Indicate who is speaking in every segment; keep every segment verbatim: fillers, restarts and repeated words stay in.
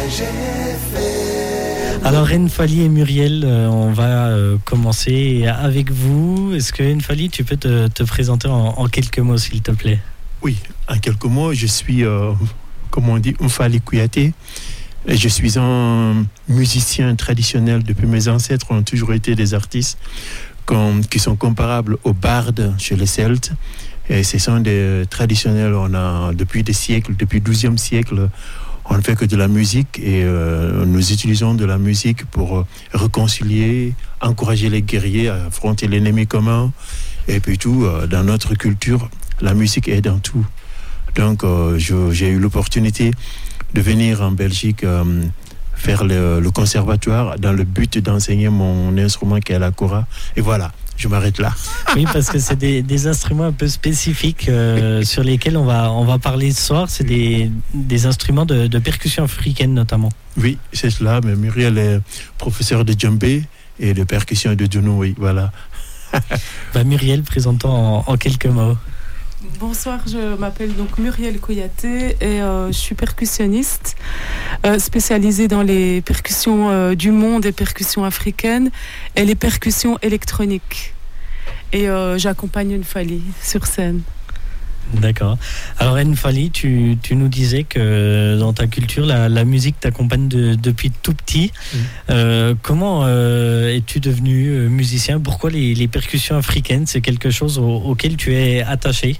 Speaker 1: Alors Enfali et Muriel, euh, on va euh, commencer avec vous. Est-ce que Enfali, tu peux te, te présenter en, en quelques mots, s'il te plaît?
Speaker 2: Oui, en quelques mots, je suis, euh, comme on dit, Enfali Kouyaté. Je suis un musicien traditionnel. Depuis mes ancêtres ont toujours été des artistes comme, qui sont comparables aux bardes chez les Celtes. Et ce sont des traditionnels. On a depuis des siècles, depuis le douzième siècle, on ne fait que de la musique et euh, nous utilisons de la musique pour euh, réconcilier, encourager les guerriers à affronter l'ennemi commun. Et puis tout, euh, dans notre culture, la musique est dans tout. Donc euh, je, j'ai eu l'opportunité de venir en Belgique euh, faire le, le conservatoire dans le but d'enseigner mon instrument qui est la kora. Et voilà. Je m'arrête là.
Speaker 1: Oui, parce que c'est des, des instruments un peu spécifiques euh, sur lesquels on va, on va parler ce soir. C'est des, des instruments de, de percussion africaine notamment.
Speaker 2: Oui, c'est cela. Mais Muriel est professeur de djembé et de percussion de djounou, oui, voilà.
Speaker 1: Bah, Muriel, présentons en, en quelques mots.
Speaker 3: Bonsoir, je m'appelle donc Muriel Kouyaté et euh, je suis percussionniste euh, spécialisée dans les percussions euh, du monde et percussions africaines et les percussions électroniques. Et euh, j'accompagne Enfali sur scène.
Speaker 1: D'accord. Alors Enfali, tu, tu nous disais que dans ta culture, la, la musique t'accompagne de, depuis tout petit. Mmh. Euh, comment euh, es-tu devenu musicien? Pourquoi les, les percussions africaines, c'est quelque chose au, auquel tu es attaché?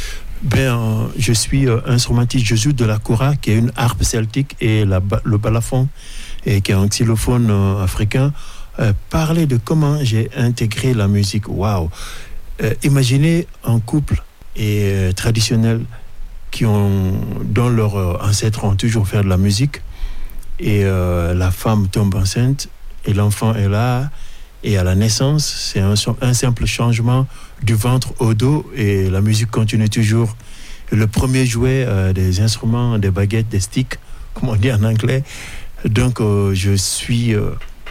Speaker 2: Ben, je suis euh, instrumentiste, je joue de la kora, qui est une harpe celtique, et la, le balafon, et qui est un xylophone euh, africain. Euh, parler de comment j'ai intégré la musique, waouh! Euh, imaginez un couple et euh, traditionnels qui ont, dont leurs euh, ancêtres ont toujours fait de la musique, et euh, la femme tombe enceinte, et l'enfant est là, et à la naissance, c'est un, un simple changement du ventre au dos, et la musique continue toujours. Et le premier jouet, euh, des instruments, des baguettes, des sticks, comme on dit en anglais. Donc, euh, je suis euh,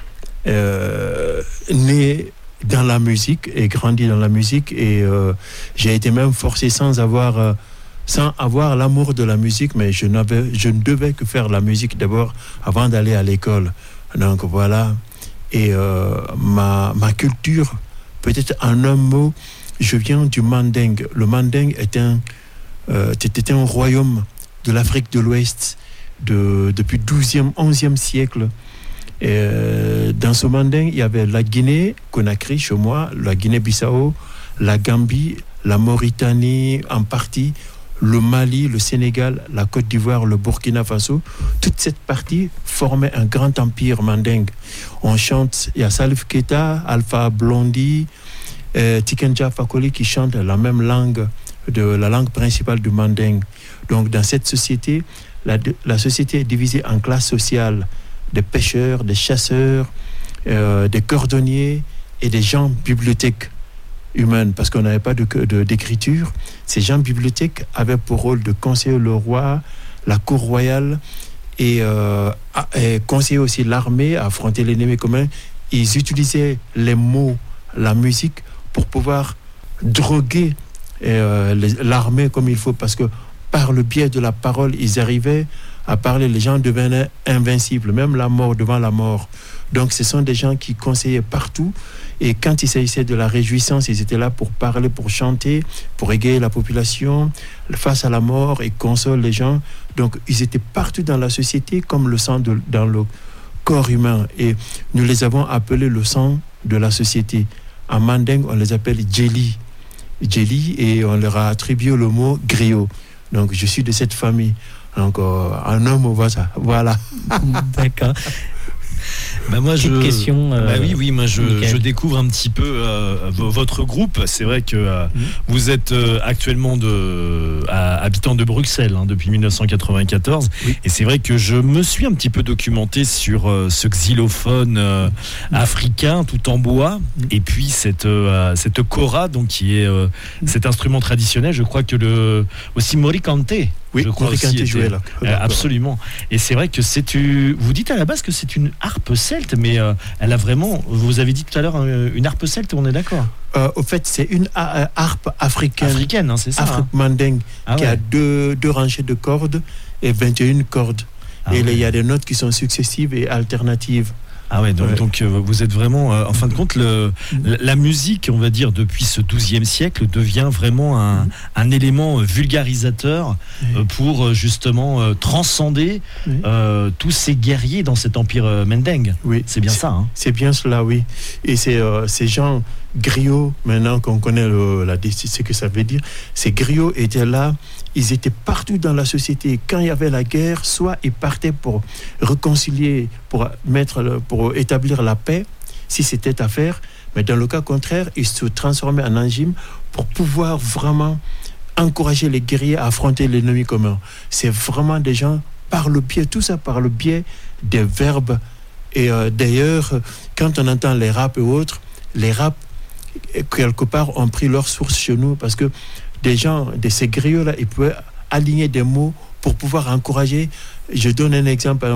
Speaker 2: euh, né dans la musique et grandi dans la musique, et euh, j'ai été même forcé sans avoir euh, sans avoir l'amour de la musique, mais je n'avais je ne devais que faire la musique d'abord avant d'aller à l'école. Donc voilà. Et euh, ma ma culture, peut-être en un mot, je viens du Manding. Le Manding est un euh, était un royaume de l'Afrique de l'Ouest de depuis douzième, onzième siècle. Et euh, dans ce Manding, il y avait la Guinée, Conakry chez moi, la Guinée-Bissau, la Gambie, la Mauritanie en partie, le Mali, le Sénégal, la Côte d'Ivoire, le Burkina Faso. Toute cette partie formait un grand empire mandingue. On chante, il y a Salif Keita, Alpha Blondy, euh, Tikenja Fakoli qui chantent la même langue, de la langue principale du mandingue. Donc dans cette société, la, la société est divisée en classes sociales, des pêcheurs, des chasseurs, euh, des cordonniers et des gens bibliothèques humaines, parce qu'on n'avait pas de, de, d'écriture. Ces gens bibliothèques avaient pour rôle de conseiller le roi, la cour royale, et, euh, et conseiller aussi l'armée à affronter l'ennemi commun. Ils utilisaient les mots, la musique, pour pouvoir droguer euh, les, l'armée comme il faut, parce que par le biais de la parole, ils arrivaient à parler, les gens devenaient invincibles, même la mort, devant la mort. Donc ce sont des gens qui conseillaient partout, et quand il s'agissait de la réjouissance, ils étaient là pour parler, pour chanter, pour égayer la population face à la mort, et consolent les gens. Donc ils étaient partout dans la société comme le sang de, dans le corps humain, et nous les avons appelés le sang de la société. En mandingue, on les appelle Djeli, Djeli, et on leur a attribué le mot griot. Donc je suis de cette famille. Donc, euh, un homme, voilà. voilà.
Speaker 1: D'accord.
Speaker 4: Bah moi, je...
Speaker 1: question. Euh...
Speaker 4: Bah oui, oui, moi je, je découvre un petit peu euh, votre groupe. C'est vrai que euh, mmh. vous êtes euh, actuellement de, à, habitant de Bruxelles hein, depuis dix-neuf cent quatre-vingt-quatorze. Oui. Et c'est vrai que je me suis un petit peu documenté sur euh, ce xylophone euh, mmh. africain tout en bois. Mmh. Et puis cette, euh, cette kora, donc, qui est euh, mmh. cet instrument traditionnel. Je crois que le aussi Morikante.
Speaker 2: Oui,
Speaker 4: je crois aussi était,
Speaker 2: joué là.
Speaker 4: Euh, absolument. Et c'est vrai que c'est une, vous dites à la base que c'est une harpe celte, mais euh, elle a vraiment, vous avez dit tout à l'heure, une harpe celte, on est d'accord?
Speaker 2: euh, Au fait, c'est une euh, harpe africaine.
Speaker 4: Africaine, hein, c'est ça.
Speaker 2: Afrique
Speaker 4: hein.
Speaker 2: mandingue,
Speaker 4: ah
Speaker 2: qui
Speaker 4: ouais.
Speaker 2: a deux, deux rangées de cordes et vingt et une cordes. Ah, et il ouais. y a des notes qui sont successives et alternatives.
Speaker 4: Ah ouais, donc, ouais. donc euh, vous êtes vraiment, euh, en fin de compte, le, la, la musique, on va dire, depuis ce douzième siècle, devient vraiment un, un élément vulgarisateur euh, pour justement euh, transcender euh, tous ces guerriers dans cet empire euh, Mendeng.
Speaker 2: Oui,
Speaker 4: c'est bien
Speaker 2: c'est,
Speaker 4: ça. Hein.
Speaker 2: C'est bien cela, oui. Et c'est euh, ces gens griots, maintenant qu'on connaît le, la, ce que ça veut dire, ces griots étaient là. Ils étaient partout dans la société. Quand il y avait la guerre, soit ils partaient pour réconcilier, pour mettre, pour établir la paix, si c'était à faire. Mais dans le cas contraire, ils se transformaient en angime pour pouvoir vraiment encourager les guerriers à affronter l'ennemi commun. C'est vraiment des gens par le biais, tout ça par le biais des verbes. Et euh, d'ailleurs, quand on entend les raps et autres, les raps, quelque part, ont pris leur source chez nous parce que des gens, de ces griots-là, ils pouvaient aligner des mots pour pouvoir encourager. Je donne un exemple,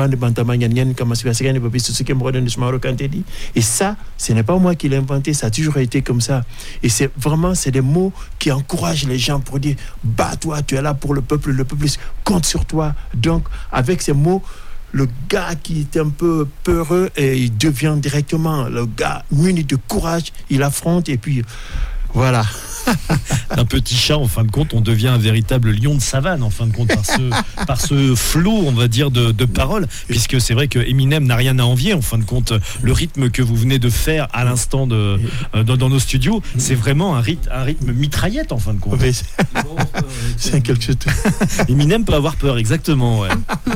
Speaker 2: et ça, ce n'est pas moi qui l'ai inventé, ça a toujours été comme ça. Et c'est vraiment, c'est des mots qui encouragent les gens pour dire, bats-toi, tu es là pour le peuple, le peuple compte sur toi. Donc, avec ces mots, le gars qui est un peu peureux, et il devient directement le gars muni de courage, il affronte, et puis voilà.
Speaker 4: Un petit chat, en fin de compte, on devient un véritable lion de savane, en fin de compte, par ce, par ce flot, on va dire, de, de paroles, puisque c'est vrai que Eminem n'a rien à envier, en fin de compte. Le rythme que vous venez de faire à l'instant de, euh, dans, dans nos studios, c'est vraiment un rythme, un rythme mitraillette, en fin de compte.
Speaker 2: Oui, c'est quelque chose.
Speaker 4: Eminem peut avoir peur, exactement. Ouais.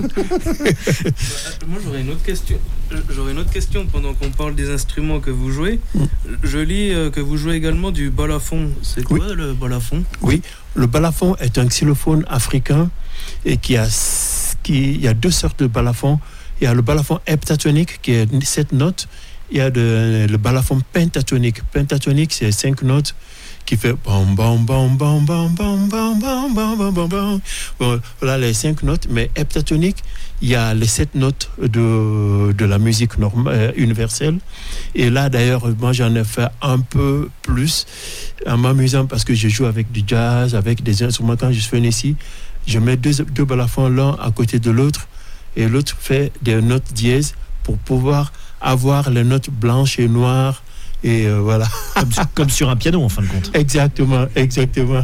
Speaker 5: Moi, j'aurais une autre question. J'aurais une autre question pendant qu'on parle des instruments que vous jouez. Je lis que vous jouez également du balafon. C'est quoi oui. le balafon ?
Speaker 2: Oui, le balafon est un xylophone africain et qui a, qui, il y a deux sortes de balafons. Il y a le balafon heptatonique qui est sept notes. Il y a de, le balafon pentatonique. Pentatonique, c'est cinq notes qui fait bam bam bam bam bam bam bam bam bam bam bam. Bon, voilà les cinq notes. Mais heptatonique, il y a les sept notes de, de la musique normale, euh, universelle. Et là, d'ailleurs, moi, j'en ai fait un peu plus en m'amusant parce que je joue avec du jazz, avec des instruments. Quand je suis venu ici, je mets deux, deux balafons l'un à côté de l'autre et l'autre fait des notes dièses pour pouvoir avoir les notes blanches et noires. Et euh, voilà.
Speaker 4: Comme, comme sur un piano, en fin de compte.
Speaker 2: Exactement, exactement.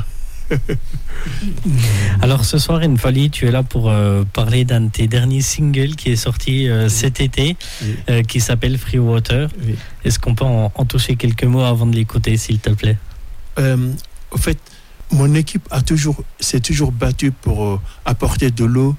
Speaker 1: Alors ce soir, N'Fally, tu es là pour euh, parler d'un de tes derniers singles qui est sorti euh, cet été, oui. euh, qui s'appelle Free Water. Oui. Est-ce qu'on peut en, en toucher quelques mots avant de l'écouter, s'il te plaît ?
Speaker 2: euh, En fait, mon équipe a toujours, s'est toujours battue pour euh, apporter de l'eau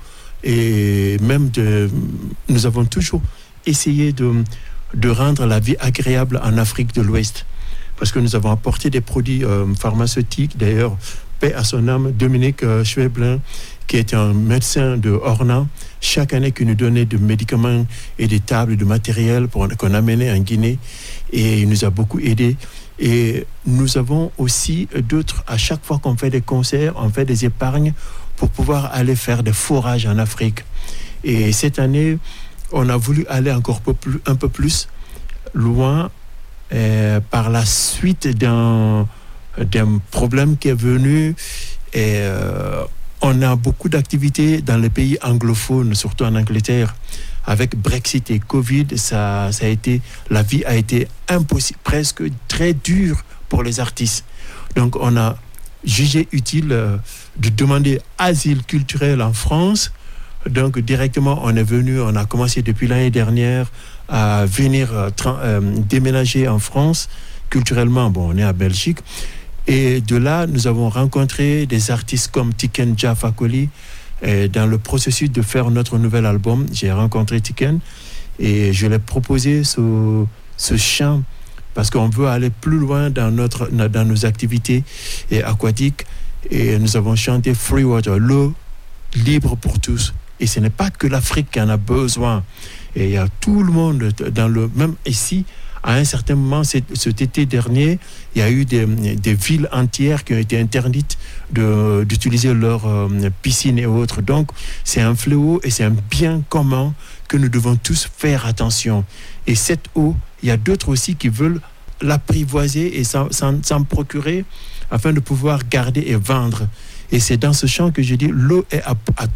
Speaker 2: et même de, nous avons toujours essayé de, de rendre la vie agréable en Afrique de l'Ouest. Parce que nous avons apporté des produits euh, pharmaceutiques, d'ailleurs, paix à son âme, Dominique euh, Schweblin, qui est un médecin de Orna, chaque année qui nous donnait des médicaments et des tables, de matériel pour, qu'on amenait en Guinée, et il nous a beaucoup aidés. Et nous avons aussi d'autres, à chaque fois qu'on fait des concerts, on fait des épargnes pour pouvoir aller faire des forages en Afrique. Et cette année, on a voulu aller encore un peu plus, un peu plus loin, euh, par la suite d'un, d'un problème qui est venu. Et euh, on a beaucoup d'activités dans les pays anglophones, surtout en Angleterre. Avec Brexit et Covid, ça, ça a été, la vie a été impossible, presque très dure pour les artistes. Donc on a jugé utile euh, de demander asile culturel en France. Donc directement, on est venu, on a commencé depuis l'année dernière à venir euh, tra- euh, déménager en France. Culturellement, bon, on est à Belgique. Et de là, nous avons rencontré des artistes comme Tiken Jah Fakoly. Et dans le processus de faire notre nouvel album, j'ai rencontré Tiken et je lui ai proposé ce, ce chant parce qu'on veut aller plus loin dans, notre, dans nos activités aquatiques. Et nous avons chanté Free Water, l'eau libre pour tous. Et ce n'est pas que l'Afrique qui en a besoin. Et il y a tout le monde, dans le, même ici, à un certain moment, cet été dernier, il y a eu des, des villes entières qui ont été interdites de, d'utiliser leurs euh, piscines et autres. Donc, c'est un fléau et c'est un bien commun que nous devons tous faire attention. Et cette eau, il y a d'autres aussi qui veulent l'apprivoiser et s'en, s'en, s'en procurer afin de pouvoir garder et vendre. Et c'est dans ce champ que je dis, l'eau est à, à, pour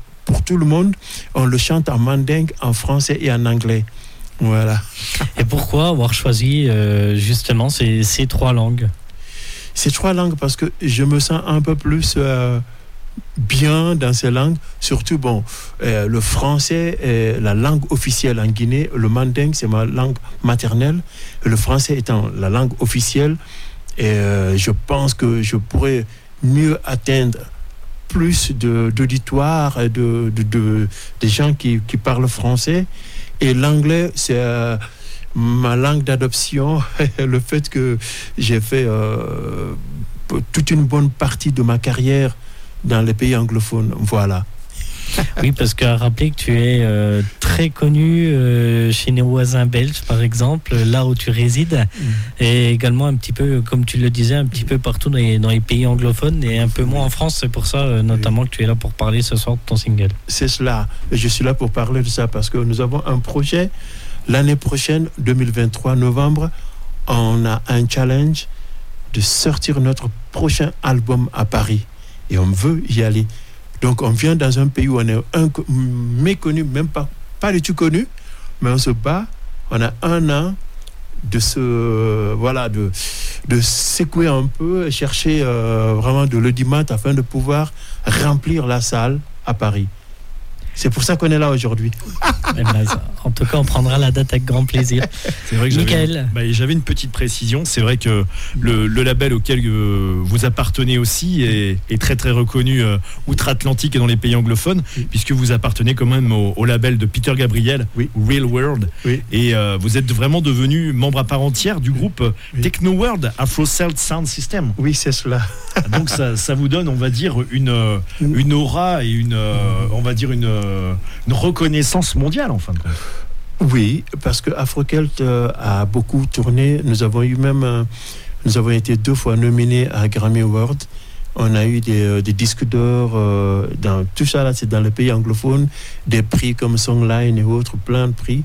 Speaker 2: tout le monde. On le chante en mandingue, en français et en anglais. Voilà.
Speaker 1: Et pourquoi avoir choisi euh, justement ces, ces trois langues?
Speaker 2: Ces trois langues parce que je me sens un peu plus euh, bien dans ces langues. Surtout, bon, euh, le français est la langue officielle en Guinée. Le mandingue, c'est ma langue maternelle. Le français étant la langue officielle. Et euh, je pense que je pourrais mieux atteindre plus de, d'auditoires et de, de, de, de gens qui, qui parlent français. Et l'anglais, c'est euh, ma langue d'adoption. Le fait que j'ai fait euh, toute une bonne partie de ma carrière dans les pays anglophones. Voilà.
Speaker 1: Oui, parce qu'à rappeler que tu es euh, très connu euh, chez nos voisins belges, par exemple, là où tu résides, mmh. et également un petit peu, comme tu le disais, un petit peu partout dans les, dans les pays anglophones et un peu moins en France. C'est pour ça, euh, notamment, oui. que tu es là pour parler ce soir de ton single.
Speaker 2: C'est cela. Je suis là pour parler de ça parce que nous avons un projet. L'année prochaine, deux mille vingt-trois, novembre, on a un challenge de sortir notre prochain album à Paris. Et on veut y aller. Donc on vient dans un pays où on est un, méconnu, même pas, pas du tout connu, mais on se bat. On a un an de se, voilà, de, de secouer un peu, chercher euh, vraiment de l'audimat afin de pouvoir remplir la salle à Paris. C'est pour ça qu'on est là aujourd'hui.
Speaker 1: En tout cas, on prendra la date avec grand plaisir.
Speaker 4: C'est vrai que j'avais, bah, j'avais une petite précision. C'est vrai que le, le label auquel euh, vous appartenez aussi est, est très très reconnu euh, outre-Atlantique et dans les pays anglophones, oui. puisque vous appartenez quand même au, au label de Peter Gabriel, oui. Real World. Oui. Et euh, vous êtes vraiment devenu membre à part entière du groupe oui. Techno World Afro Celt Sound System.
Speaker 2: Oui, c'est cela.
Speaker 4: Donc ça, ça vous donne, on va dire, une, une aura et une, euh, on va dire une une reconnaissance mondiale en fin de compte.
Speaker 2: Oui, parce que Afro-Celt euh, a beaucoup tourné. Nous avons eu même, euh, nous avons été deux fois nominés à Grammy Award. On a eu des, euh, des disques d'or euh, dans tout ça là, c'est dans les pays anglophones, des prix comme Songline et autres, plein de prix.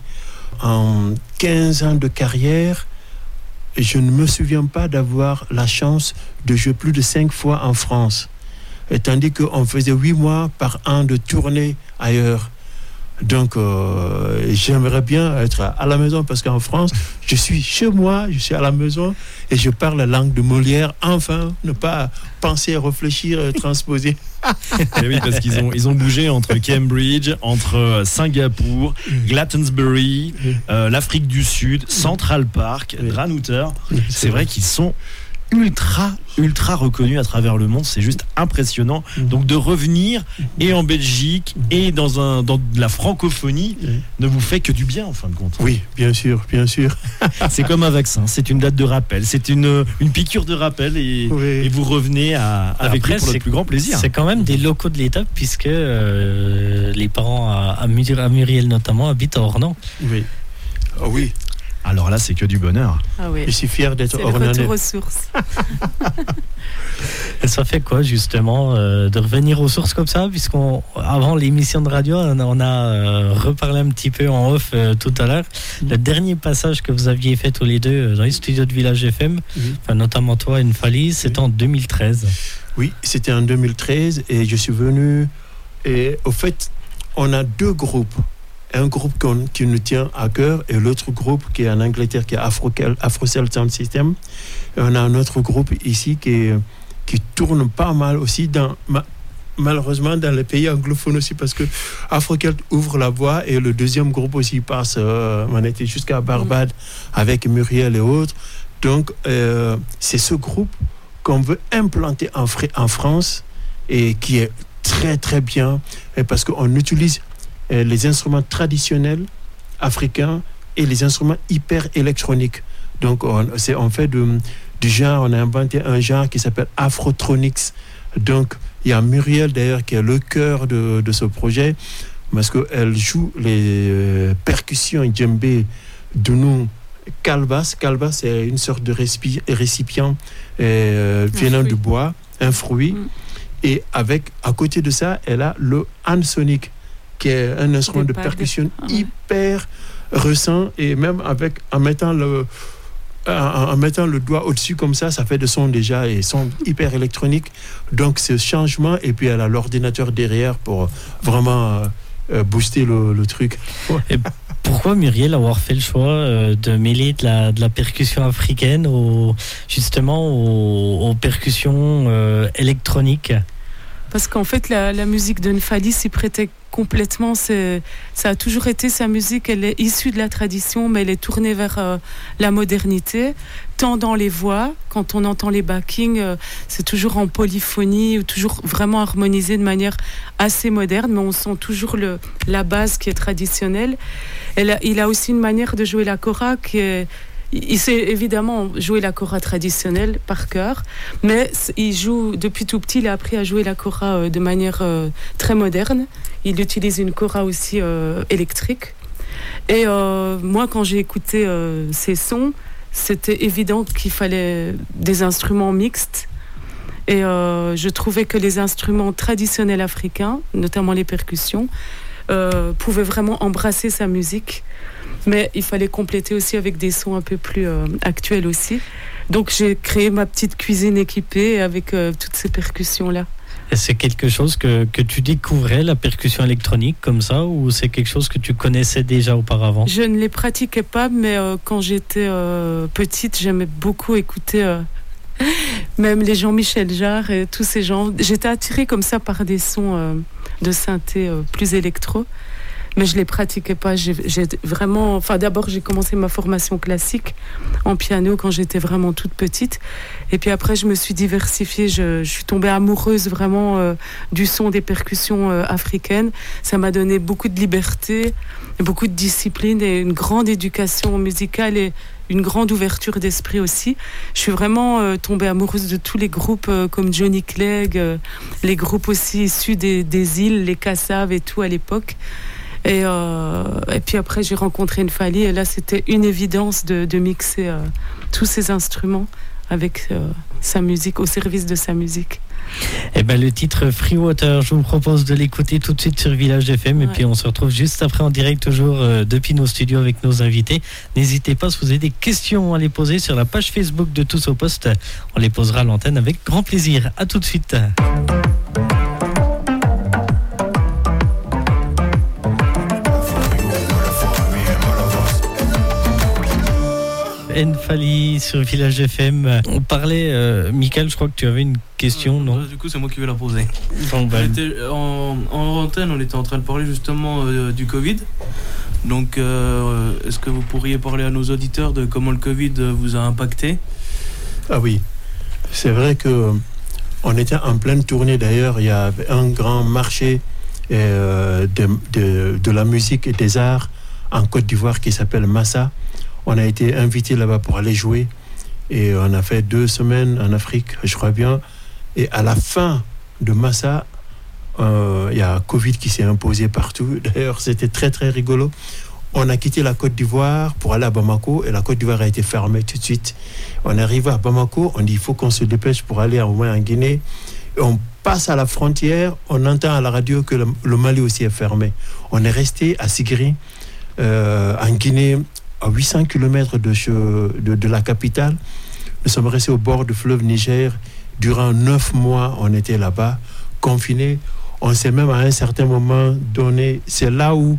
Speaker 2: En quinze ans de carrière, je ne me souviens pas d'avoir la chance de jouer plus de cinq fois en France. Et tandis qu'on faisait huit mois par an de tournée ailleurs. Donc, euh, j'aimerais bien être à la maison parce qu'en France, je suis chez moi, je suis à la maison et je parle la langue de Molière. Enfin, ne pas penser, réfléchir, transposer.
Speaker 4: Et oui, parce qu'ils ont, ils ont bougé entre Cambridge, entre Singapour, Glastonbury, euh, l'Afrique du Sud, Central Park, Dranouter. C'est vrai qu'ils sont ultra ultra reconnu à travers le monde, c'est juste impressionnant. Mmh. Donc de revenir et en Belgique et dans un dans de la francophonie mmh. ne vous fait que du bien en fin de compte.
Speaker 2: Oui, bien sûr, bien sûr.
Speaker 4: C'est comme un vaccin, c'est une date de rappel, c'est une une piqûre de rappel et, oui. et vous revenez à avec
Speaker 1: Après,
Speaker 4: nous pour le plus grand plaisir.
Speaker 1: C'est quand même des locaux de l'État puisque euh, les parents à, à Muriel notamment habitent à Ornans.
Speaker 2: Oui. Oh oui.
Speaker 4: Alors là, c'est que du bonheur.
Speaker 3: Ah oui.
Speaker 2: Je suis fier d'être
Speaker 3: ornanais. C'est le retour aux sources.
Speaker 1: Et ça fait quoi, justement, euh, de revenir aux sources comme ça, puisqu'on, avant l'émission de radio, on a, on a euh, reparlé un petit peu en off euh, tout à l'heure. Mmh. Le dernier passage que vous aviez fait tous les deux euh, dans les studios de Village F M, mmh. enfin, notamment toi et N'Fali, c'était mmh. en deux mille treize.
Speaker 2: Oui, c'était en deux mille treize et je suis venu. Et au fait, on a deux groupes. Un groupe qui nous tient à cœur et l'autre groupe qui est en Angleterre, qui est Afro-Celt Sound System. Et on a un autre groupe ici qui, qui tourne pas mal aussi, dans, malheureusement dans les pays anglophones aussi, parce que Afro-Celt ouvre la voie et le deuxième groupe aussi passe, euh, on était jusqu'à Barbade mmh. avec Muriel et autres. Donc euh, c'est ce groupe qu'on veut implanter en, en France et qui est très très bien, et parce qu'on utilise les instruments traditionnels africains et les instruments hyper électroniques. Donc on, c'est, on fait de, du genre, on a inventé un genre qui s'appelle Afrotronics. Donc il y a Muriel d'ailleurs qui est le cœur de, de ce projet parce qu'elle joue les euh, percussions djembé de nous. Calbas, Calbas c'est une sorte de récipi- récipient euh, venant du bois, un fruit. Mm. Et avec, à côté de ça, elle a le hansonic, qui est un instrument de percussion de... hyper récent, et même avec, en mettant le, en, en mettant le doigt au-dessus comme ça, ça fait des sons déjà, et sons hyper électroniques. Donc ce changement, et puis elle a l'ordinateur derrière pour vraiment euh, booster le, le truc.
Speaker 1: Et pourquoi Muriel avoir fait le choix euh, de mêler de la, de la percussion africaine au, justement aux, aux percussions euh, électroniques?
Speaker 3: Parce qu'en fait, la, la musique de N'Fali s'y prêtait complètement. C'est, ça a toujours été sa musique. Elle est issue de la tradition, mais elle est tournée vers euh, la modernité. Tant dans les voix, quand on entend les backings, euh, c'est toujours en polyphonie, ou toujours vraiment harmonisé de manière assez moderne, mais on sent toujours le, la base qui est traditionnelle. Elle a, il a aussi une manière de jouer la kora qui est... Il sait évidemment jouer la kora traditionnelle par cœur, mais il joue, depuis tout petit, il a appris à jouer la kora de manière euh, très moderne. Il utilise une kora aussi euh, électrique. Et euh, moi, quand j'ai écouté euh, ces sons, c'était évident qu'il fallait des instruments mixtes. Et euh, je trouvais que les instruments traditionnels africains, notamment les percussions, euh, pouvaient vraiment embrasser sa musique. Mais il fallait compléter aussi avec des sons un peu plus euh, actuels aussi. Donc j'ai créé ma petite cuisine équipée avec euh, toutes ces percussions-là.
Speaker 1: Et c'est quelque chose que, que tu découvrais, la percussion électronique comme ça, ou c'est quelque chose que tu connaissais déjà auparavant?
Speaker 3: Je ne les pratiquais pas, mais euh, quand j'étais euh, petite, j'aimais beaucoup écouter euh, même les Jean-Michel Jarre et tous ces gens. J'étais attirée comme ça par des sons euh, de synthé euh, plus électro. Mais je ne les pratiquais pas. J'ai, j'ai vraiment, enfin, d'abord, j'ai commencé ma formation classique en piano quand j'étais vraiment toute petite. Et puis après, je me suis diversifiée. Je, je suis tombée amoureuse vraiment euh, du son des percussions euh, africaines. Ça m'a donné beaucoup de liberté, beaucoup de discipline et une grande éducation musicale et une grande ouverture d'esprit aussi. Je suis vraiment euh, tombée amoureuse de tous les groupes euh, comme Johnny Clegg, euh, les groupes aussi issus des, des îles, les Kassav et tout à l'époque. Et, euh, et puis après, j'ai rencontré N'Fali et là, c'était une évidence de, de mixer euh, tous ces instruments avec euh, sa musique, au service de sa musique.
Speaker 1: Eh ben, le titre Free Water, je vous propose de l'écouter tout de suite sur Village F M, ouais. Et puis on se retrouve juste après en direct, toujours euh, depuis nos studios avec nos invités. N'hésitez pas, si vous avez des questions à les poser sur la page Facebook de Tous au Poste, on les posera à l'antenne avec grand plaisir. À tout de suite. N'Fali sur Village F M. On parlait, euh, Michael, je crois que tu avais une question, euh, non?
Speaker 5: Du coup, c'est moi qui vais la poser.
Speaker 1: Bon, ben...
Speaker 5: en, en antenne, on était en train de parler justement euh, du Covid. Donc, euh, est-ce que vous pourriez parler à nos auditeurs de comment le Covid vous a impacté?
Speaker 2: Ah oui, c'est vrai que on était en pleine tournée. D'ailleurs, il y a un grand marché euh, de, de, de la musique et des arts en Côte d'Ivoire qui s'appelle Massa. On a été invité là-bas pour aller jouer et on a fait deux semaines en Afrique, je crois bien. Et à la fin de Massa, euh, il y a Covid qui s'est imposé partout. D'ailleurs, c'était très très rigolo. On a quitté la Côte d'Ivoire pour aller à Bamako et la Côte d'Ivoire a été fermée tout de suite. On est arrivé à Bamako, on dit il faut qu'on se dépêche pour aller au moins en Guinée. Et on passe à la frontière, on entend à la radio que le, le Mali aussi est fermé. On est resté à Sigri, euh, en Guinée, à huit cents kilomètres de, de, de la capitale. Nous sommes restés au bord du fleuve Niger. Durant neuf mois, on était là-bas, confinés. On s'est même à un certain moment donné, c'est là où,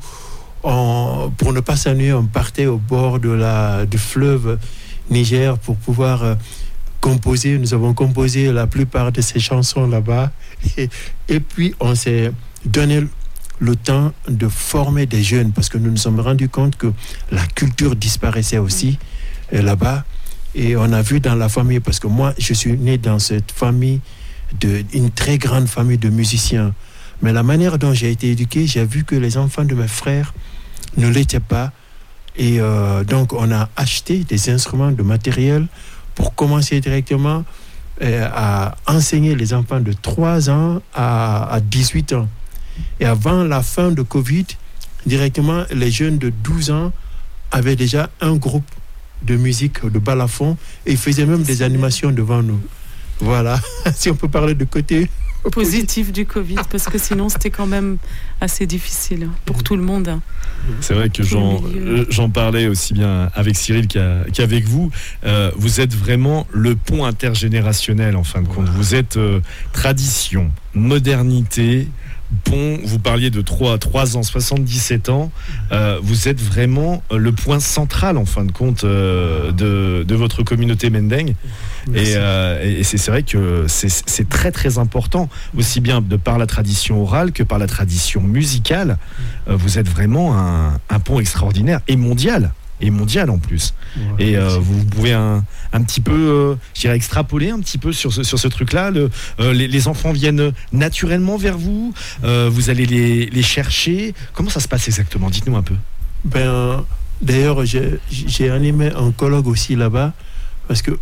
Speaker 2: on, pour ne pas s'ennuyer, on partait au bord de la, du fleuve Niger pour pouvoir euh, composer. Nous avons composé la plupart de ces chansons là-bas. Et, et puis, on s'est donné le temps de former des jeunes parce que nous nous sommes rendus compte que la culture disparaissait aussi euh, là-bas. Et on a vu dans la famille, parce que moi, je suis né dans cette famille, de, une très grande famille de musiciens. Mais la manière dont j'ai été éduqué, j'ai vu que les enfants de mes frères ne l'étaient pas. Et euh, donc, on a acheté des instruments, de matériel pour commencer directement euh, à enseigner les enfants de trois ans à, à dix-huit ans. Et avant la fin de Covid, directement, les jeunes de douze ans avaient déjà un groupe de musique, de balafon, et ils faisaient même des animations devant nous. Voilà, si on peut parler de côté
Speaker 3: positif du Covid, parce que sinon c'était quand même assez difficile pour tout le monde.
Speaker 4: C'est vrai que j'en, j'en parlais aussi bien avec Cyril qu'à, qu'avec vous. Euh, vous êtes vraiment le pont intergénérationnel en fin de compte. Vous êtes euh, tradition, modernité, pont. Vous parliez de trois ans, soixante-dix-sept ans. Euh, vous êtes vraiment le point central en fin de compte euh, de, de votre communauté Mendeng. Et, euh, et c'est, c'est vrai que c'est, c'est très très important, aussi bien de par la tradition orale que par la tradition musicale. Euh, vous êtes vraiment un, un pont extraordinaire et mondial. Et mondial en plus. Ouais, et euh, vous pouvez un, un petit peu, euh, je dirais, extrapoler un petit peu sur ce, sur ce truc-là. Le, euh, les, les enfants viennent naturellement vers vous, euh, vous allez les, les chercher. Comment ça se passe exactement? Dites-nous un peu.
Speaker 2: Ben, d'ailleurs, j'ai, j'ai animé un colloque aussi là-bas, parce que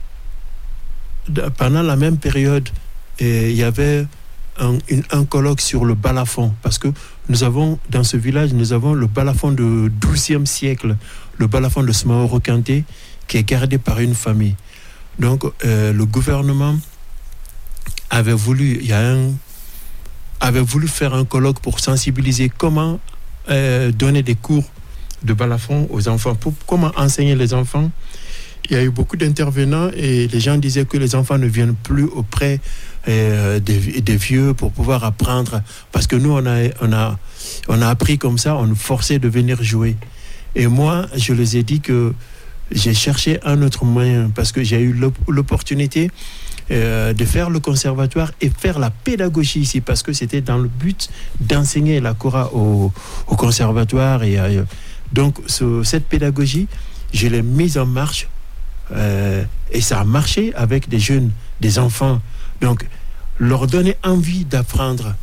Speaker 2: pendant la même période, il y avait un, une, un colloque sur le balafon, parce que nous avons, dans ce village, nous avons le balafon du douzième siècle, le balafon de Smaoro Kanté, qui est gardé par une famille. Donc, euh, le gouvernement avait voulu, il y a un, avait voulu faire un colloque pour sensibiliser comment euh, donner des cours de balafon aux enfants, pour, comment enseigner les enfants. Il y a eu beaucoup d'intervenants et les gens disaient que les enfants ne viennent plus auprès euh, des, des vieux pour pouvoir apprendre, parce que nous on a, on a, on a appris comme ça, on nous forçait de venir jouer. Et moi, je les ai dit que j'ai cherché un autre moyen, parce que j'ai eu l'opportunité euh, de faire le conservatoire et faire la pédagogie ici, parce que c'était dans le but d'enseigner la kora au, au conservatoire. Et euh, donc, ce, cette pédagogie, je l'ai mise en marche euh, et ça a marché avec des jeunes, des enfants. Donc, leur donner envie d'apprendre.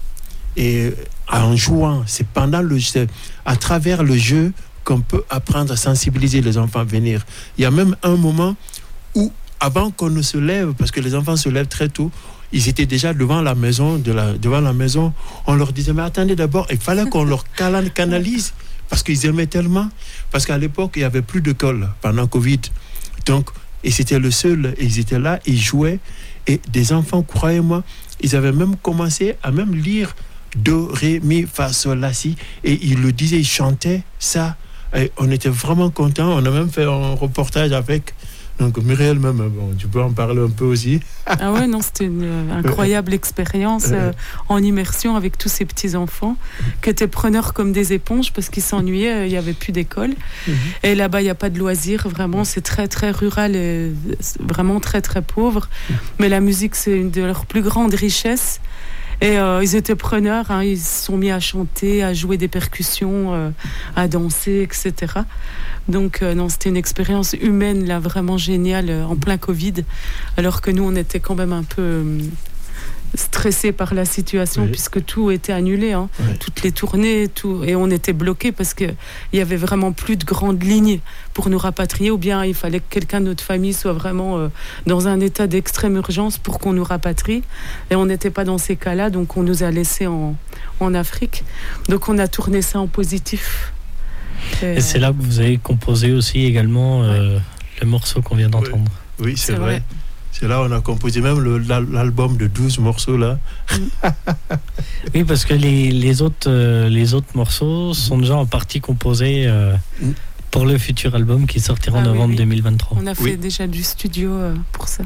Speaker 2: Et en jouant, c'est pendant le jeu, à travers le jeu, qu'on peut apprendre à sensibiliser les enfants à venir. Il y a même un moment où, avant qu'on ne se lève, parce que les enfants se lèvent très tôt, ils étaient déjà devant la maison, de la, devant la maison, on leur disait, mais attendez d'abord, il fallait qu'on leur canalise, parce qu'ils aimaient tellement, parce qu'à l'époque, il n'y avait plus d'école pendant Covid. Donc, et c'était le seul, ils étaient là, ils jouaient, et des enfants, croyez-moi, ils avaient même commencé à même lire Do, Ré, Mi, Fa, Sol, La, Si, et ils le disaient, ils chantaient ça. Et on était vraiment contents. On a même fait un reportage avec. Donc Muriel, même, bon, tu peux en parler un peu aussi.
Speaker 3: Ah ouais, non, c'était une euh, incroyable expérience euh, en immersion avec tous ces petits-enfants qui étaient preneurs comme des éponges parce qu'ils s'ennuyaient, il n'y avait plus d'école. Mm-hmm. Et là-bas, il n'y a pas de loisirs, vraiment, c'est très, très rural et vraiment très, très pauvre. Mm-hmm. Mais la musique, c'est une de leurs plus grandes richesses. Et euh, ils étaient preneurs, hein, ils se sont mis à chanter, à jouer des percussions, euh, à danser, et cetera. Donc euh, non, c'était une expérience humaine là vraiment géniale euh, en plein Covid, alors que nous on était quand même un peu euh, stressés par la situation, oui. Puisque tout était annulé, hein, oui. Toutes les tournées, tout, et on était bloqués parce que il y avait vraiment plus de grandes lignes pour nous rapatrier, ou bien il fallait que quelqu'un de notre famille soit vraiment euh, dans un état d'extrême urgence pour qu'on nous rapatrie, et on n'était pas dans ces cas-là, donc on nous a laissés en, en Afrique. Donc on a tourné ça en positif.
Speaker 1: Et, et c'est là que vous avez composé aussi également euh, ouais. le morceau qu'on vient d'entendre.
Speaker 2: Oui, oui c'est, c'est vrai. vrai. C'est là où on a composé même le, l'album de douze morceaux là.
Speaker 1: Oui, parce que les, les, autres, euh, les autres morceaux sont déjà en partie composés euh, pour le futur album qui sortira ah, en novembre oui, oui. deux mille vingt-trois.
Speaker 3: On a fait oui. déjà du studio euh, pour ça.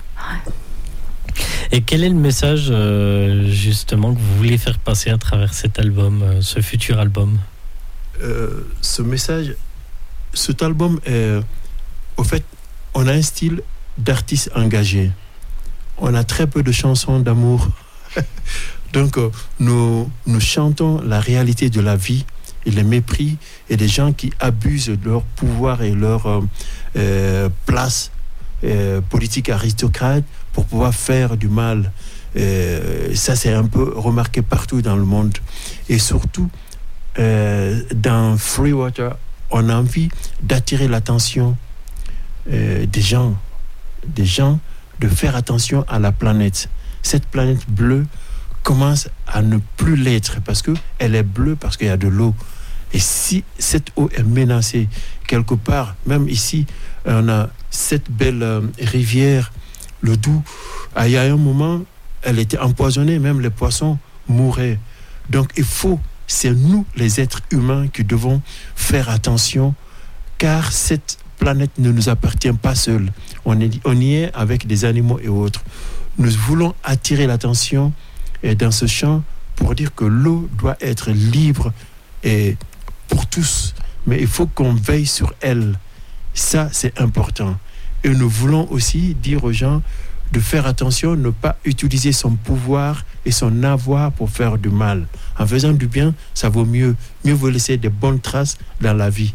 Speaker 1: Et quel est le message euh, justement que vous voulez faire passer à travers cet album, euh, ce futur album?
Speaker 2: euh, Ce message, cet album est, au fait, on a un style d'artistes engagés. On a très peu de chansons d'amour. Donc, euh, nous, nous chantons la réalité de la vie et les mépris et des gens qui abusent de leur pouvoir et leur euh, euh, place euh, politique aristocrate pour pouvoir faire du mal. Euh, ça, c'est un peu remarqué partout dans le monde. Et surtout, euh, dans Free Water, on a envie d'attirer l'attention euh, des gens des gens de faire attention à la planète. Cette planète bleue commence à ne plus l'être parce qu'elle est bleue parce qu'il y a de l'eau. Et si cette eau est menacée quelque part, même ici, on a cette belle euh, rivière, le Doubs. Ah, il y a un moment, elle était empoisonnée, même les poissons mouraient. Donc il faut, c'est nous les êtres humains qui devons faire attention, car cette planète ne nous appartient pas seule. On, est, on y est avec des animaux et autres. Nous voulons attirer l'attention et dans ce champ pour dire que l'eau doit être libre et pour tous, mais il faut qu'on veille sur elle. Ça, c'est important. Et nous voulons aussi dire aux gens de faire attention, ne pas utiliser son pouvoir et son avoir pour faire du mal. En faisant du bien, ça vaut mieux. Mieux vaut laisser des bonnes traces dans la vie.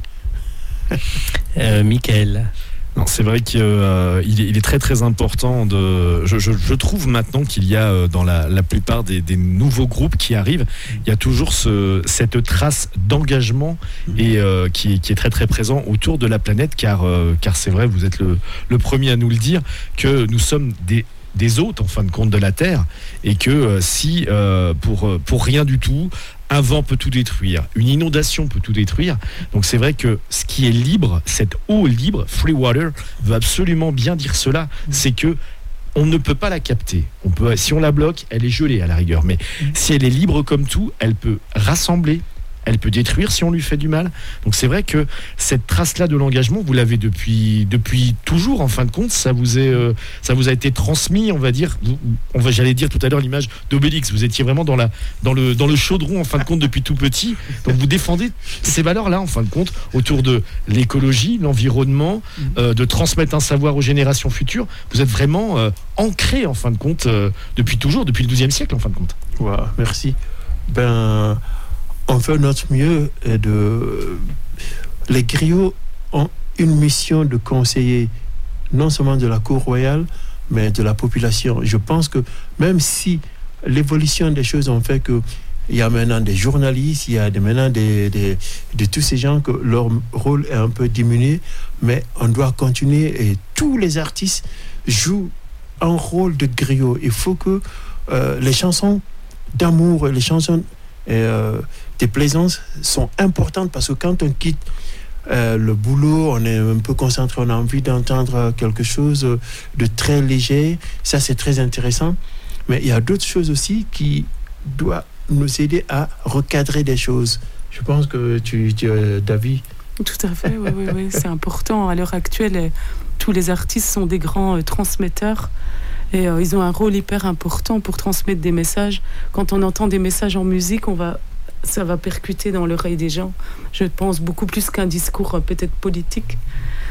Speaker 1: euh, Michael.
Speaker 4: Non, c'est vrai qu'il euh, est, il est très très important de. Je, je, je trouve maintenant qu'il y a euh, dans la, la plupart des, des nouveaux groupes qui arrivent, il y a toujours ce, cette trace d'engagement et euh, qui, qui est très très présent autour de la planète, car euh, car c'est vrai, vous êtes le, le premier à nous le dire, que nous sommes des des hôtes en fin de compte de la Terre et que euh, si euh, pour pour rien du tout, un vent peut tout détruire, une inondation peut tout détruire. Donc c'est vrai que ce qui est libre, cette eau libre, free water, veut absolument bien dire cela. C'est que on ne peut pas la capter. On peut, si on la bloque, elle est gelée à la rigueur. Mais si elle est libre comme tout, elle peut rassembler, elle peut détruire si on lui fait du mal. Donc c'est vrai que cette trace-là de l'engagement, vous l'avez depuis, depuis toujours, en fin de compte. Ça vous, est, euh, ça vous a été transmis, on va dire. On va, j'allais dire tout à l'heure l'image d'Obélix. Vous étiez vraiment dans, la, dans, le, dans le chaudron, en fin de compte, depuis tout petit. Donc vous défendez ces valeurs-là, en fin de compte, autour de l'écologie, l'environnement, euh, de transmettre un savoir aux générations futures. Vous êtes vraiment euh, ancré, en fin de compte, euh, depuis toujours, depuis le douzième siècle, en fin de compte.
Speaker 2: Wow, merci. Ben... On fait notre mieux. Et de... Les griots ont une mission de conseiller non seulement de la cour royale, mais de la population. Je pense que même si l'évolution des choses ont fait qu'il y a maintenant des journalistes, il y a maintenant des, des, de tous ces gens que leur rôle est un peu diminué, mais on doit continuer et tous les artistes jouent un rôle de griot. Il faut que euh, les chansons d'amour, les chansons et, euh, des plaisances sont importantes parce que quand on quitte euh, le boulot, on est un peu concentré, on a envie d'entendre quelque chose de très léger. Ça, c'est très intéressant. Mais il y a d'autres choses aussi qui doivent nous aider à recadrer des choses. Je pense que tu, tu es d'avis.
Speaker 3: Tout à fait, oui, oui, oui, c'est important. À l'heure actuelle, tous les artistes sont des grands euh, transmetteurs. Et euh, ils ont un rôle hyper important pour transmettre des messages. Quand on entend des messages en musique, on va, ça va percuter dans l'oreille des gens. Je pense beaucoup plus qu'un discours euh, peut-être politique.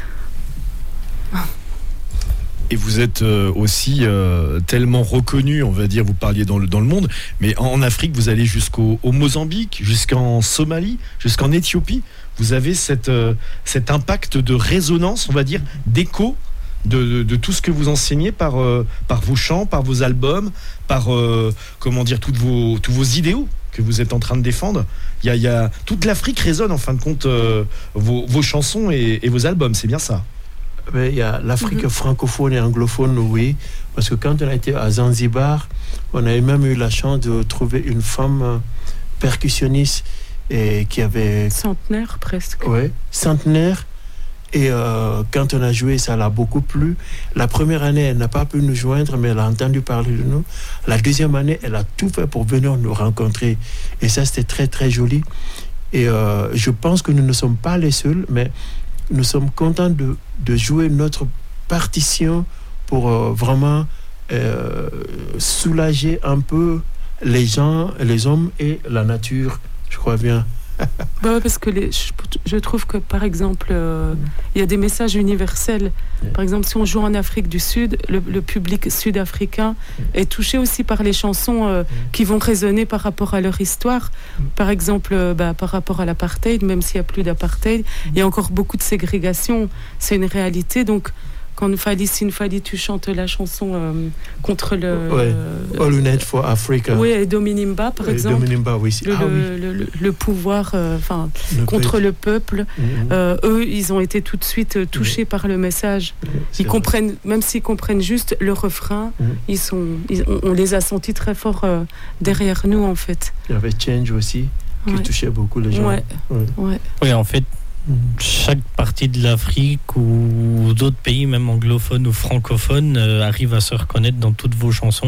Speaker 4: Et vous êtes euh, aussi euh, tellement reconnu, on va dire, vous parliez dans le, dans le monde, mais en, en Afrique, vous allez jusqu'au au Mozambique, jusqu'en Somalie, jusqu'en Éthiopie. Vous avez cette, euh, cet impact de résonance, on va dire, d'écho de, de, de tout ce que vous enseignez par, euh, par vos chants, par vos albums, par, euh, comment dire, toutes vos, tous vos idéaux que vous êtes en train de défendre. Il y a, il y a, toute l'Afrique résonne, en fin de compte, euh, vos, vos chansons et, et vos albums, c'est bien ça?
Speaker 2: Mais il y a l'Afrique mm-hmm. francophone et anglophone, oui. Parce que quand on a été à Zanzibar, on a même eu la chance de trouver une femme percussionniste et qui avait...
Speaker 3: Centenaire, presque.
Speaker 2: Oui, centenaire. Et euh, quand on a joué, ça l'a beaucoup plu. La première année, elle n'a pas pu nous joindre, mais elle a entendu parler de nous. La deuxième année, elle a tout fait pour venir nous rencontrer. Et ça, c'était très, très joli. Et euh, je pense que nous ne sommes pas les seuls, mais... nous sommes contents de, de jouer notre partition pour euh, vraiment euh, soulager un peu les gens, les hommes et la nature, je crois bien.
Speaker 3: Bah parce que les, je, je trouve que par exemple, euh, il y a des messages universels. Par exemple, si on joue en Afrique du Sud, le, le public sud-africain est touché aussi par les chansons euh, qui vont résonner par rapport à leur histoire. Par exemple, euh, bah, par rapport à l'apartheid, même s'il n'y a plus d'apartheid, il y a encore beaucoup de ségrégation. C'est une réalité. Donc, quand Fally Sinfali, tu chantes la chanson euh, contre le...
Speaker 2: Ouais. Euh, All Unite for Africa.
Speaker 3: Oui, et Dominimba, par
Speaker 2: et
Speaker 3: exemple.
Speaker 2: Dominimba, oui.
Speaker 3: Le,
Speaker 2: ah, oui.
Speaker 3: Le, le, le pouvoir, enfin, euh, contre
Speaker 2: peuple.
Speaker 3: le peuple. Mm-hmm. Euh, eux, ils ont été tout de suite touchés mm-hmm. par le message. Mm-hmm. Ils comprennent, même s'ils comprennent juste le refrain, mm-hmm. ils sont, ils, on, on les a sentis très forts euh, derrière nous, en fait.
Speaker 2: Il y avait Change aussi, qui ouais. touchait beaucoup les gens.
Speaker 3: Ouais.
Speaker 2: Ouais.
Speaker 3: Ouais.
Speaker 1: Oui, en fait, chaque partie de l'Afrique ou d'autres pays, même anglophones ou francophones, euh, arrive à se reconnaître dans toutes vos chansons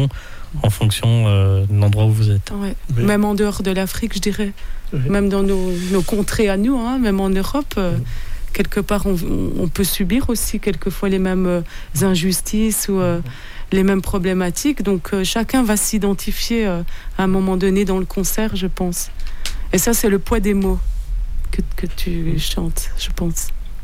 Speaker 1: en fonction euh, de l'endroit où vous êtes.
Speaker 3: Ouais.
Speaker 2: Oui.
Speaker 3: Même en dehors de l'Afrique, je dirais.
Speaker 2: Oui.
Speaker 3: Même dans nos, nos contrées à nous, hein, même en Europe, euh,
Speaker 2: Oui.
Speaker 3: quelque part, on, on peut subir aussi quelquefois les mêmes euh, injustices ou euh, les mêmes problématiques. Donc, euh, chacun va s'identifier euh, à un moment donné dans le concert, je pense. Et ça, c'est le poids des mots que, que tu chantes, je pense.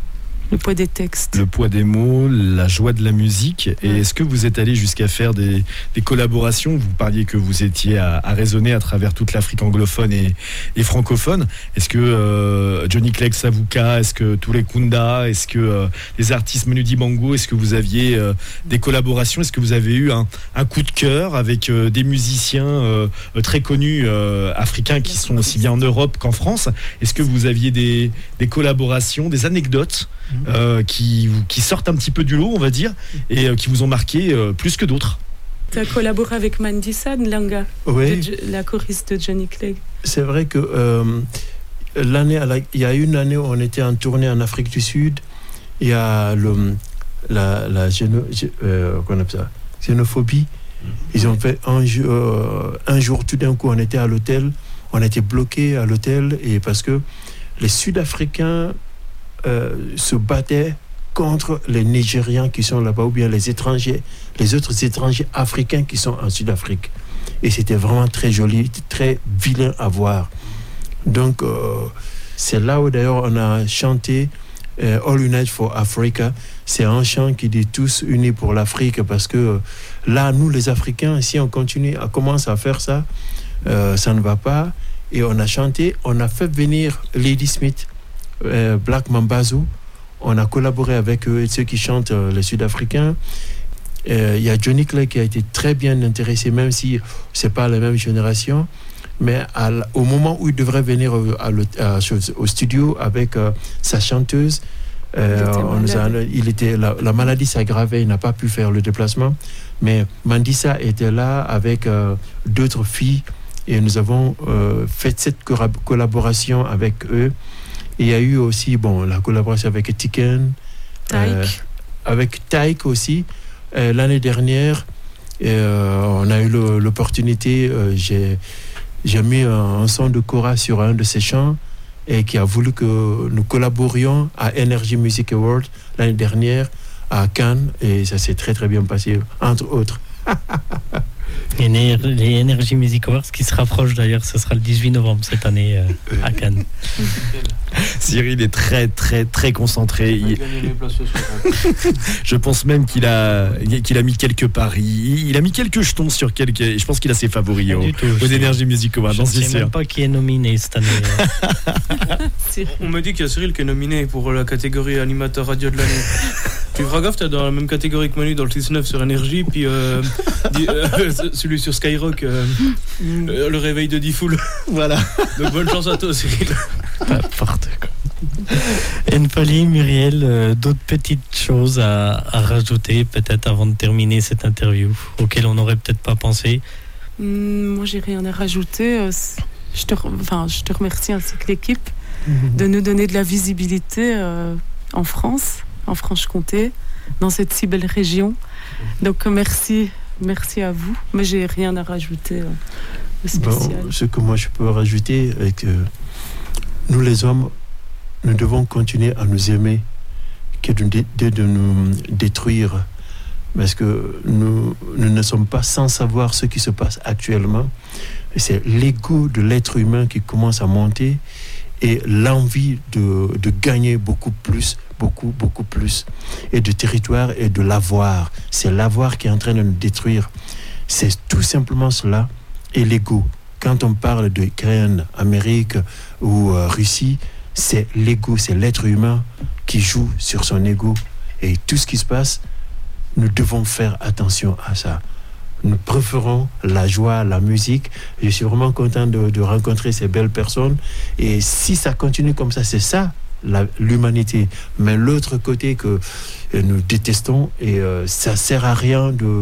Speaker 3: Le poids des textes.
Speaker 4: Le poids des mots, la joie de la musique. Et
Speaker 3: Ouais.
Speaker 4: est-ce que vous êtes allé jusqu'à faire des, des collaborations? Vous parliez que vous étiez à, à raisonner à travers toute l'Afrique anglophone et, et francophone. Est-ce que euh, Johnny Clegg Savuka, est-ce que Touré Kunda, est-ce que euh, les artistes Manu Dibango, est-ce que vous aviez euh, des collaborations? Est-ce que vous avez eu un, un coup de cœur avec euh, des musiciens euh, très connus euh, africains qui sont aussi bien en Europe qu'en France? Est-ce que vous aviez des, des collaborations, des anecdotes Euh, qui, qui sortent un petit peu du lot, on va dire, et euh, qui vous ont marqué euh, plus que d'autres?
Speaker 3: Tu as collaboré avec Mandisa Nlanga,
Speaker 2: Oui,
Speaker 3: de- la choriste de Johnny Clegg.
Speaker 2: c'est vrai que euh, l'année, à la- il y a une année où on était en tournée en Afrique du Sud. Il y a le, la, la géno- gé- euh, qu'on appelle ça, xénophobie. Ils ont fait un, jour- euh, un jour, tout d'un coup, on était à l'hôtel, on était bloqué à l'hôtel, et parce que les Sud-Africains euh, se battaient contre les Nigérians qui sont là-bas, ou bien les étrangers, les autres étrangers africains qui sont en Sud-Afrique. Et c'était vraiment très joli, très vilain à voir. Donc, euh, c'est là où d'ailleurs on a chanté euh, All Unite for Africa. C'est un chant qui dit tous unis pour l'Afrique, parce que euh, là, nous les Africains, si on continue, on commence à faire ça, euh, ça ne va pas. Et on a chanté, on a fait venir Lady Smith, euh, Black Mambazo. On a collaboré avec eux et ceux qui chantent, euh, les Sud-Africains. Il euh, y a Johnny Clegg qui a été très bien intéressé, même si c'est pas la même génération. Mais à, au moment où il devrait venir au, à le, à, au studio avec euh, sa chanteuse, euh,
Speaker 3: Il était
Speaker 2: on nous a, il était, la, la maladie s'aggravait, il n'a pas pu faire le déplacement. Mais Mandisa était là avec euh, d'autres filles et nous avons euh, fait cette collaboration avec eux. Et il y a eu aussi bon, la collaboration avec Tiken, euh, avec Taïk aussi. Euh, l'année dernière, euh, on a eu le, l'opportunité, euh, j'ai, j'ai mis un, un son de Cora sur un de ses chants et qui a voulu que nous collaborions à Energy Music Awards l'année dernière à Cannes, et ça s'est très très bien passé, entre autres.
Speaker 1: Ener- les Energy Music Awards qui se rapprochent d'ailleurs, ce sera le dix-huit novembre cette année euh, à Cannes.
Speaker 4: Cyril est très très très concentré. Il- je pense même qu'il a qu'il a mis quelques paris. Il a mis quelques jetons sur quelques. Je pense qu'il a ses favoris
Speaker 1: Pas
Speaker 4: aux,
Speaker 1: du tout,
Speaker 4: aux
Speaker 1: je-
Speaker 4: Energy Music Awards.
Speaker 1: Je
Speaker 4: j'en
Speaker 1: ne
Speaker 4: suis
Speaker 1: sais
Speaker 4: sûr.
Speaker 1: même pas qui est nominé cette année.
Speaker 5: On me dit qu'il y a Cyril qui est nominé pour la catégorie animateur radio de l'année. Tu feras gaffe, t'es dans la même catégorie que Manu dans le six neuf sur Énergie, puis euh, di- euh, celui sur Skyrock, euh, euh, le réveil de Diffoul.
Speaker 4: Voilà.
Speaker 5: Donc bonne chance à toi, Cyril.
Speaker 1: N'importe quoi. Enfali, Muriel, euh, d'autres petites choses à, à rajouter peut-être avant de terminer cette interview auxquelles on n'aurait peut-être pas pensé?
Speaker 3: Hum, moi, j'ai rien à rajouter. Euh, c- Je te, re- enfin, je te remercie ainsi que l'équipe de nous donner de la visibilité euh, en France, en Franche-Comté, dans cette si belle région. Donc, euh, merci, merci à vous. Mais j'ai rien à rajouter euh, de spécial.
Speaker 2: Bon, ce que moi je peux rajouter est que nous les hommes, nous devons continuer à nous aimer que de, de, de nous détruire, parce que nous, nous ne sommes pas sans savoir ce qui se passe actuellement. Et c'est l'ego de l'être humain qui commence à monter et l'envie de, de gagner beaucoup plus, beaucoup, beaucoup plus, et de territoire et de l'avoir. C'est l'avoir qui est en train de nous détruire. C'est tout simplement cela. Et l'ego. Quand on parle d'Ukraine, Amérique ou euh, Russie, c'est l'ego, c'est l'être humain qui joue sur son ego. Et tout ce qui se passe, nous devons faire attention à ça. Nous préférons la joie, la musique. Je suis vraiment content de, de rencontrer ces belles personnes. Et si ça continue comme ça, c'est ça, la, l'humanité. Mais l'autre côté que euh, nous détestons, et euh, ça sert à rien de,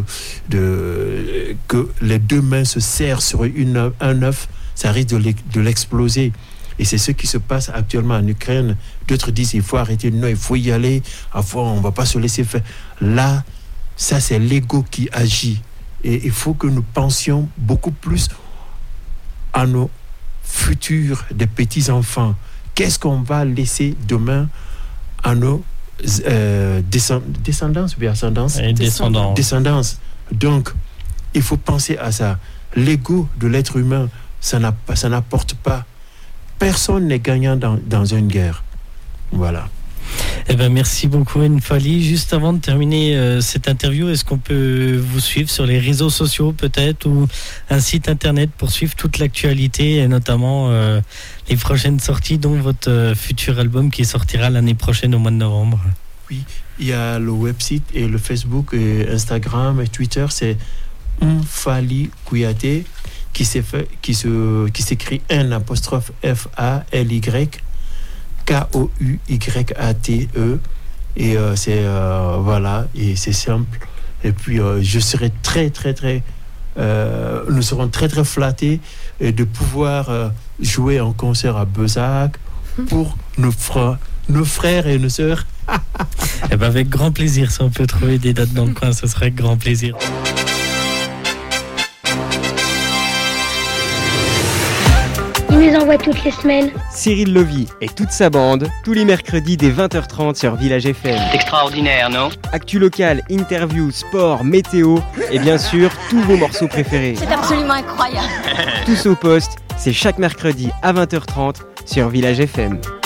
Speaker 2: de, que les deux mains se serrent sur une, un œuf, ça risque de, l'ex- de l'exploser. Et c'est ce qui se passe actuellement en Ukraine. D'autres disent il faut arrêter, non, il faut y aller, on ne va pas se laisser faire. Là, ça c'est l'ego qui agit. Et il faut que nous pensions beaucoup plus à nos futurs, des petits-enfants. Qu'est-ce qu'on va laisser demain à nos euh, descend- descendants ou ascendances
Speaker 1: Et descendants.
Speaker 2: Descendance. Donc, il faut penser à ça. L'ego de l'être humain, ça, n'a pas, ça n'apporte pas. Personne n'est gagnant dans, dans une guerre. Voilà.
Speaker 1: Eh ben, merci beaucoup, N'Fali. Juste avant de terminer euh, cette interview, est-ce qu'on peut vous suivre sur les réseaux sociaux peut-être, ou un site internet pour suivre toute l'actualité et notamment euh, les prochaines sorties, dont votre euh, futur album qui sortira l'année prochaine au mois de novembre?
Speaker 2: Oui, il y a le website et le Facebook et Instagram et Twitter, c'est N'Fali Kouyaté, qui, s'est fait, qui, se, qui s'écrit un apostrophe F A L Y K O U Y A T E, et euh, c'est euh, voilà, et c'est simple. Et puis euh, je serai très très très euh, nous serons très très flattés de pouvoir euh, jouer en concert à Bezac pour nos frères, nos frères et nos sœurs.
Speaker 1: Eh ben, avec grand plaisir, si on peut trouver des dates dans le coin, ce serait avec grand plaisir.
Speaker 6: Il nous envoie toutes les semaines.
Speaker 7: Cyril Lovy et toute sa bande, tous les mercredis dès vingt heures trente sur Village F M.
Speaker 8: Extraordinaire, non?
Speaker 7: Actu locale, interviews, sport, météo et bien sûr tous vos morceaux préférés.
Speaker 6: C'est absolument incroyable.
Speaker 7: Tous au poste, c'est chaque mercredi à vingt heures trente sur Village F M.